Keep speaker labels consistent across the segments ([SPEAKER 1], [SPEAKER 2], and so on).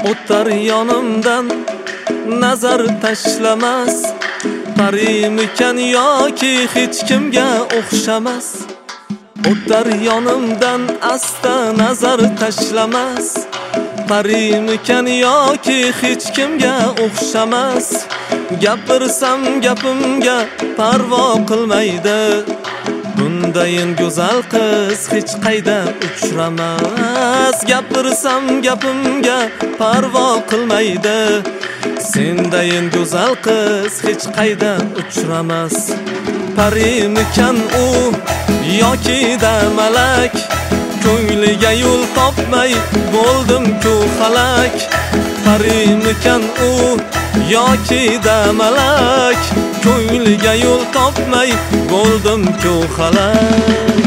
[SPEAKER 1] O'tar yonimdan nazar tashlamas, parimikan yoki hech kimga o'xshamas. O'tar yonimdan asta nazar tashlamas, parimikan yoki hech kimga o'xshamas. Gapirsam gapimga parvo qilmaydi, bundayin go'zal qiz hech qayda uchramas. Gapirsam gapimga parvo qilmaydi, sendayin go'zal qiz hech qayda uchramas. Parimikan u yoki da malak, ko'ngliga yo'l topmay bo'ldim-ku halak. Parimikan u yoki da malak, ko'ngliga yo'l topmay bo'ldim-ku halak.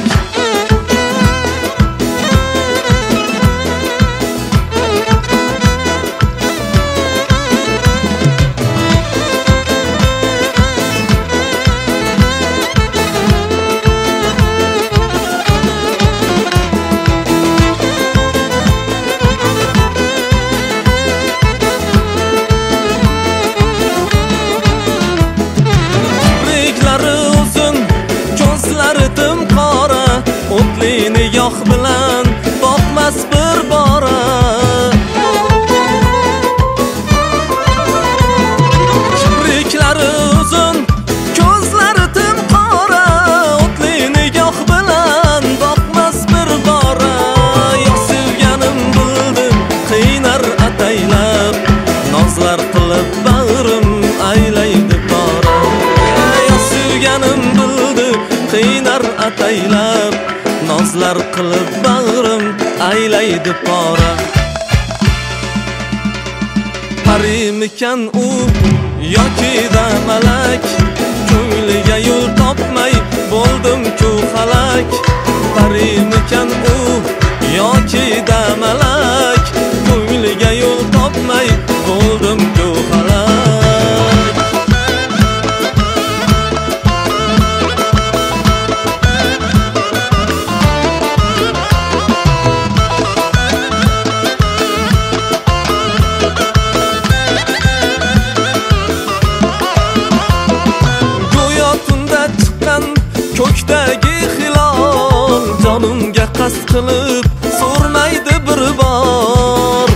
[SPEAKER 1] O'tli nigoh bilan boqmas bir bora, kipriklari uzun, ko'zlari tim qora. O'tli nigoh bilan boqmas bir bora. Yo sevganim bildim qiynar ataylab, nozlar qilib bag'rim aylaydi pora. Yo sevganim bildim qiynar ataylab, nozlar qilib bag'rim aylaydi pora. Parimikan u yoki da malak, ko'ngliga yo'l topmay bo'ldim-ku halak. Parimikan u yoki da malak, ko'ngliga yo'l topmay bo'ldim-ku halak. Ko'kdagi hilol jonimga qasd qilib so'rmaydi bir bor.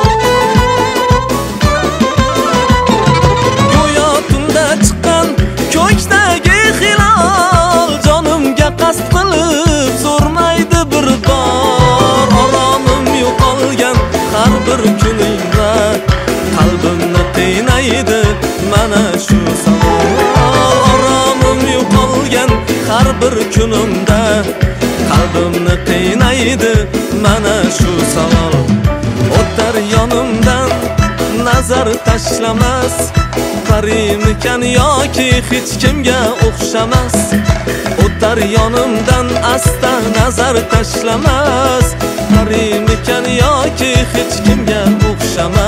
[SPEAKER 1] Go'yo tunda chiqqan ko'kdagi hilol jonimga qasd qilib so'rmaydi bir bor. Oromim yo'qolgan har bir kuningda qalbimni qiynaydi mana shu savol. Oromim yo'qolgan har bir kunimda qalbimni qiynaydi mana shu savol. O'tar yonimdan nazar tashlamas, parimikan yoki hech kimga o'xshamas. O'tar yonimdan asta nazar tashlamas, parimikan yoki hech kimga o'xshamas.